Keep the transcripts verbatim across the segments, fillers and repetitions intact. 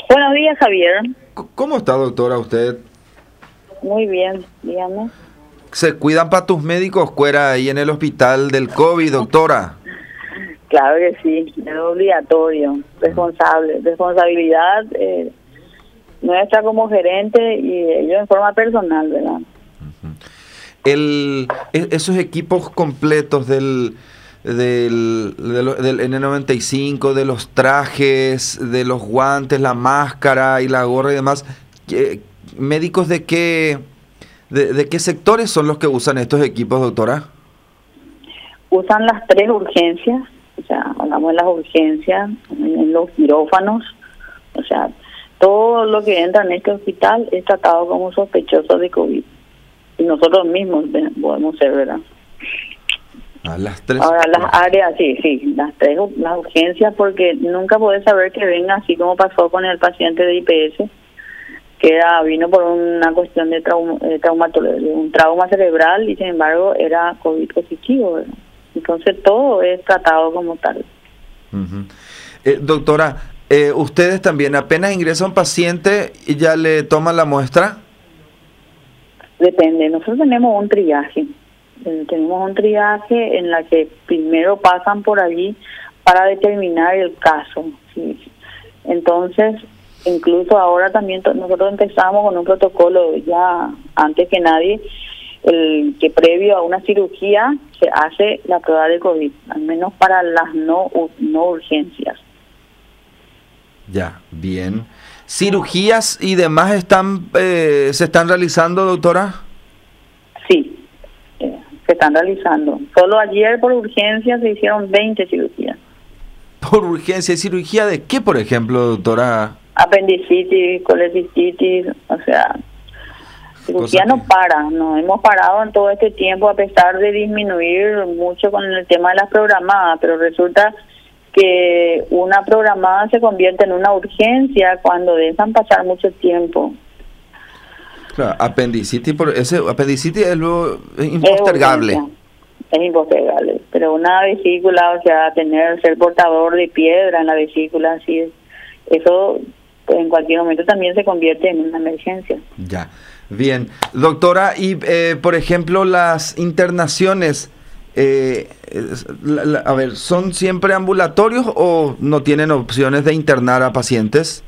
Buenos días, Javier. C- ¿Cómo está, doctora, usted? Muy bien, dígame. ¿Se cuidan para tus médicos fuera ahí en el hospital del COVID, doctora? Claro que sí, es obligatorio, responsable, responsabilidad eh, nuestra como gerente y ellos en forma personal, ¿verdad? El, e- esos equipos completos del, del, de lo- del N noventa y cinco, de los trajes, de los guantes, la máscara y la gorra y demás, ¿qué- ¿médicos de qué, de, de qué sectores son los que usan estos equipos, doctora? Usan las tres urgencias, o sea, hablamos de las urgencias, en los quirófanos, o sea, todo lo que entra en este hospital es tratado como sospechoso de COVID. Y nosotros mismos ve- podemos ser, ¿verdad? A las tres. Ahora las áreas, sí, sí, las tres, ur- las urgencias, porque nunca podés saber que venga así como pasó con el paciente de I P S, que era, vino por una cuestión de, trauma, de traumatología, un trauma cerebral y sin embargo era COVID positivo, ¿verdad? Entonces todo es tratado como tal. Ujú. Eh, doctora, eh, ¿ustedes también apenas ingresa un paciente y ya le toman la muestra? Depende, nosotros tenemos un triaje, eh, tenemos un triaje en la que primero pasan por allí para determinar el caso, ¿sí? Entonces, incluso ahora también to- nosotros empezamos con un protocolo ya antes que nadie, el que previo a una cirugía se hace la prueba de COVID, al menos para las no u- no urgencias. Ya, bien. ¿Cirugías y demás están eh, se están realizando, doctora? Sí, eh, se están realizando. Solo ayer por urgencia se hicieron veinte cirugías. Por urgencia. ¿Y cirugía de qué, por ejemplo, doctora? Apendicitis, colecistitis, o sea, cirugía Cosa no que- para, no hemos parado en todo este tiempo a pesar de disminuir mucho con el tema de las programadas, pero resulta que una programada se convierte en una urgencia cuando dejan pasar mucho tiempo. Claro, apendicitis, por ese apendicitis es lo es Es impostergable. urgencia, es impostergable, pero una vesícula, o sea, tener, ser portador de piedra en la vesícula, así es, eso pues, en cualquier momento también se convierte en una emergencia. Ya, bien. Doctora, y eh, por ejemplo, las internaciones, eh, es- la- la- a ver, ¿son siempre ambulatorios o no tienen opciones de internar a pacientes?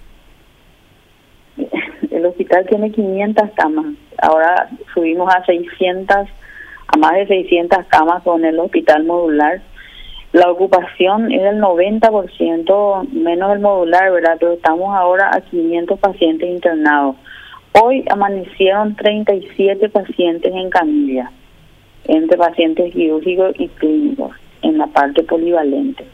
El hospital tiene quinientas camas, ahora subimos a seiscientas, a más de seiscientas camas con el hospital modular. La ocupación es del noventa por ciento, menos el modular, ¿verdad? Pero estamos ahora a quinientos pacientes internados. Hoy amanecieron treinta y siete pacientes en camilla, entre pacientes quirúrgicos y clínicos, en la parte polivalente.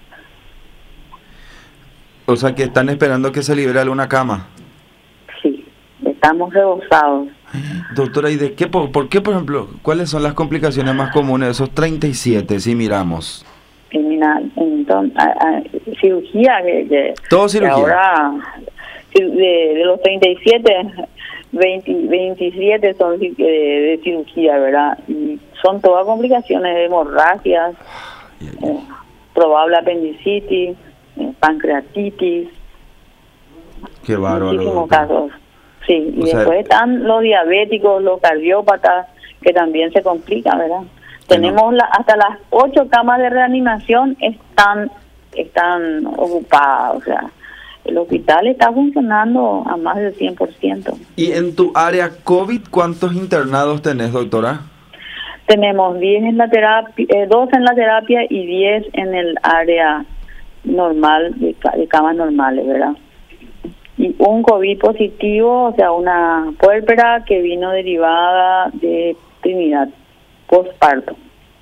O sea, que están esperando que se libere alguna cama. Sí, estamos rebosados. Doctora, ¿y de qué, por, por qué, por ejemplo, cuáles son las complicaciones más comunes de esos treinta y siete, si miramos? Criminal, entonces, a- a- cirugía que, que- Todo que cirugía. ahora de, de los treinta y siete, veinte, veintisiete son ci- eh, de cirugía, ¿verdad? Y son todas complicaciones de hemorragias, Ay, ay, ay. eh, probable apendicitis, eh, pancreatitis, Qué bárbaro. muchísimos doctora. casos. Sí, y O sea, después están los diabéticos, los cardiópatas, que también se complican, ¿verdad? Bueno. Tenemos la, hasta las ocho camas de reanimación están están ocupadas, o sea, el hospital está funcionando a más del cien por ciento. ¿Y en tu área COVID cuántos internados tenés, doctora? Tenemos diez en la terapia, eh, dos en la terapia y diez en el área normal, de, ca- de camas normales, ¿verdad? Y un COVID positivo, o sea, una puérpera que vino derivada de Trinidad, postparto.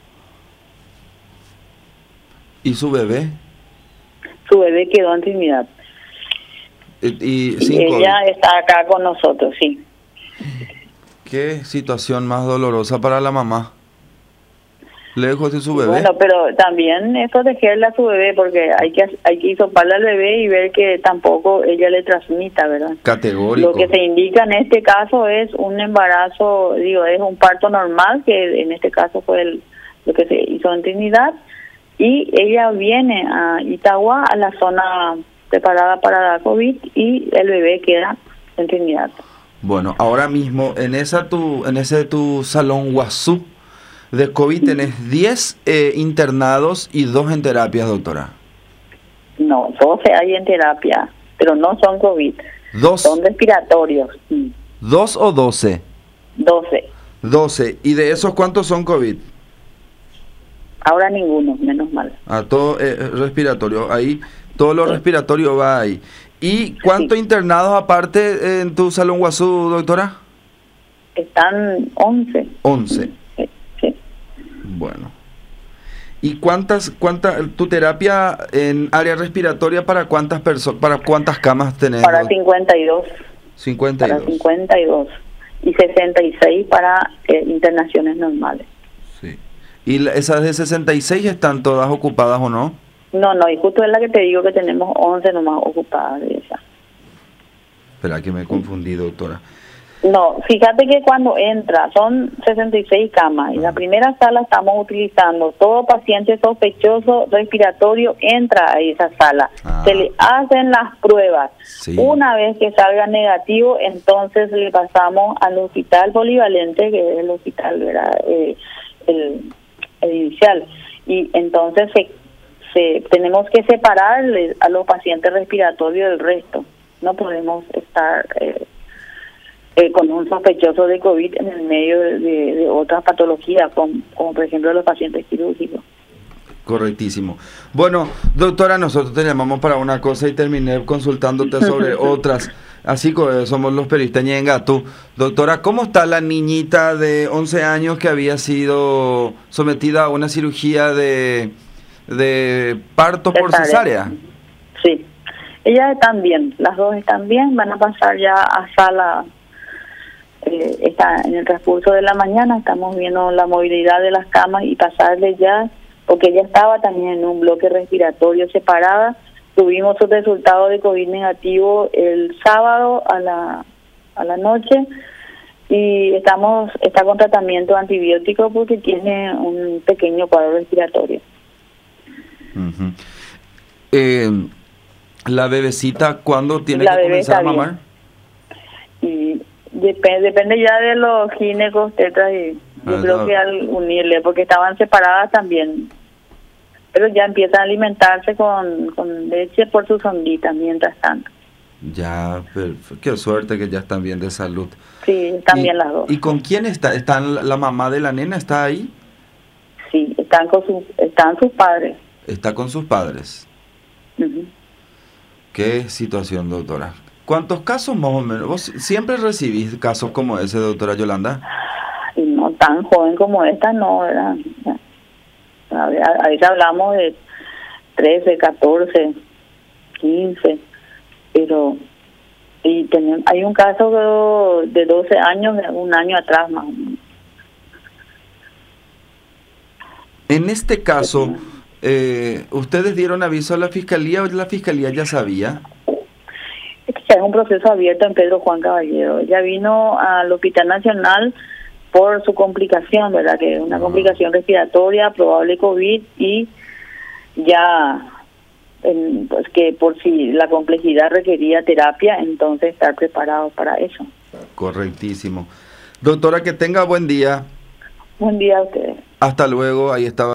¿Y su bebé? Su bebé quedó en Trinidad. Eh, Y, Y sin ella COVID. está acá con nosotros, sí. ¿Qué situación más dolorosa para la mamá? Lejos de su bebé. Bueno, pero también es protegerle a su bebé porque hay que hay que hisoparle al bebé y ver que tampoco ella le transmita, ¿verdad? Categórico. Lo que se indica en este caso es un embarazo, digo, es un parto normal, que en este caso fue el, lo que se hizo en Trinidad, y ella viene a Itagua, a la zona preparada para dar COVID y el bebé queda en Trinidad. Bueno, ahora mismo en esa tu, en ese tu salón Guazú de COVID tenés diez eh, internados y dos en terapias, doctora. No, doce hay en terapia, pero no son COVID. ¿Dos? Son respiratorios. Sí. ¿Dos o doce? doce. doce. ¿Y de esos cuántos son COVID? Ahora ninguno, menos mal. Ah, todo eh, respiratorio. Ahí, todo lo Sí. respiratorio va ahí. ¿Y cuántos Sí. internados aparte en tu salón Guazú, doctora? Están once. once. Sí, sí. Bueno. ¿Y cuántas, cuánta, tu terapia en área respiratoria para cuántas personas, para cuántas camas tenés? Para cincuenta y dos. cincuenta y dos. Para cincuenta y dos. Y sesenta y seis para eh, internaciones normales. Sí. ¿Y la- esas de sesenta y seis están todas ocupadas o no? No, no, y justo es la que te digo que tenemos once nomás ocupadas de esas. Espera que me confundí, doctora. No, fíjate que cuando entra, son sesenta y seis camas, y la primera sala estamos utilizando, todo paciente sospechoso respiratorio entra a esa sala, Ah. se le hacen las pruebas, Sí. una vez que salga negativo, entonces le pasamos al hospital polivalente, que es el hospital, ¿verdad? Eh, el, el inicial, y entonces se, se tenemos que separarle a los pacientes respiratorios del resto, no podemos estar... Eh, Eh, con un sospechoso de COVID en el medio de, de, de otras patologías, como, como por ejemplo los pacientes quirúrgicos. Correctísimo. Bueno, doctora, nosotros te llamamos para una cosa y terminé consultándote sobre otras. Así que somos los periodistas Ñengatú. Doctora, ¿cómo está la niñita de once años que había sido sometida a una cirugía de, de parto por cesárea? Sí, ellas están bien, las dos están bien, van a pasar ya a sala. Eh, está en el transcurso de la mañana, estamos viendo la movilidad de las camas y pasarle ya, porque ella estaba también en un bloque respiratorio separada. Tuvimos su resultado de COVID negativo el sábado a la a la noche y estamos está con tratamiento antibiótico porque tiene un pequeño cuadro respiratorio. Uh-huh. eh, ¿La bebecita cuándo tiene La que bebé comenzar a está mamar? Y depende, depende ya de los ginecos, tetras, y yo Ah, creo no. que al unirle, porque estaban separadas también, pero ya empiezan a alimentarse con, con leche por sus onditas mientras tanto. Ya, perf- qué suerte que ya están bien de salud. Sí, están ¿Y, bien las dos. ¿Y con quién está? ¿Están la, la mamá de la nena está ahí? Sí, están con sus, están sus padres. Está con sus padres. Ujú. Qué situación, doctora. ¿Cuántos casos más o menos? ¿Vos siempre recibís casos como ese, doctora Yolanda? Y no tan joven como esta, no, ¿verdad? A, a veces hablamos de trece, catorce, quince, pero y tenemos, hay un caso de doce años, de un año atrás más o menos. En este caso, eh, ¿ustedes dieron aviso a la fiscalía o la fiscalía ya sabía? Es un proceso abierto en Pedro Juan Caballero. Ella vino al Hospital Nacional por su complicación, ¿verdad? Que es una Ajá. complicación respiratoria, probable COVID, y ya, en, pues que por si la complejidad requería terapia, entonces estar preparado para eso. Correctísimo. Doctora, que tenga buen día. Buen día a ustedes. Hasta luego. Ahí estaba.